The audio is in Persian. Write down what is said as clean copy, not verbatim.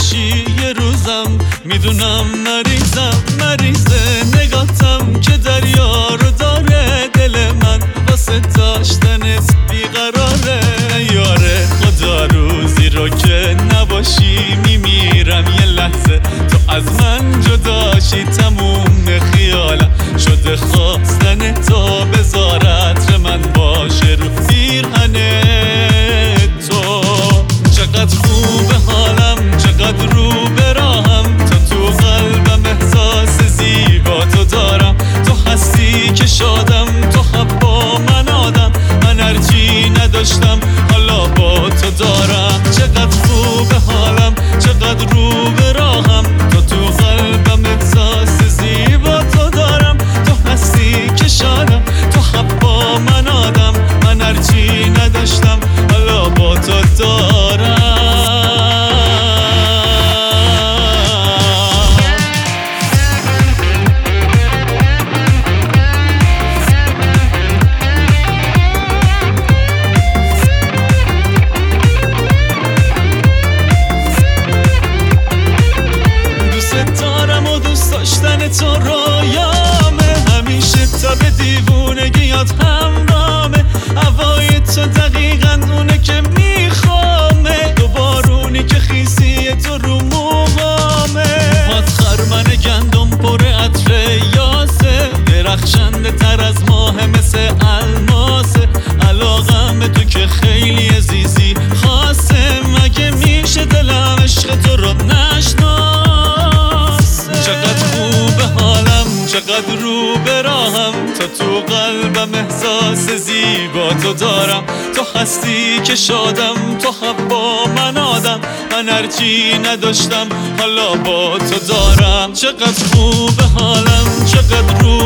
نباشی یه روزم میدونم مریضه نگاتم که دریا رو داره دل من واسه داشتنت بیقراره یاره خدا روزی رو که نباشی میمیرم یه لحظه تو از من جداشی تموم خیالم شده خواستن تو بذارت من باشه رو پیرهن تو چقدر خوبه حالم چقدر رو به راهم تا تو قلبم احساس زیبا تو دارم تو هستی که شادم تو حبا من آدم من هرچی نداشتم حالا با تو دارم چقدر خوبه حالم چقدر رو به راهم تا تو قلبم احساس زیبا تو دارم تو هستی که شادم تو حبا من آدم من هرچی نداشتم حالا با تو دارم تو رویامه همیشه تا به دیوونگیات همراهمه هوای تو دقیقا اونه که میخوامه تو بارونی که خیسی تو رو موهامه پات خرمن گندم پر عطر یاسه درخشنده تر از ماه مثل الماسه علاقم به تو که خیلی عزیزی خاصه مگه میشه دلم عشق تو رو نشناسه چقدر خوبه حالم چقدر رو به راهم تا تو قلبم احساس زیبا تو دارم تو هستی که شادم تو حبا من آدم من هرچی نداشتم حالا با تو دارم چقدر خوبه حالم چقدر رو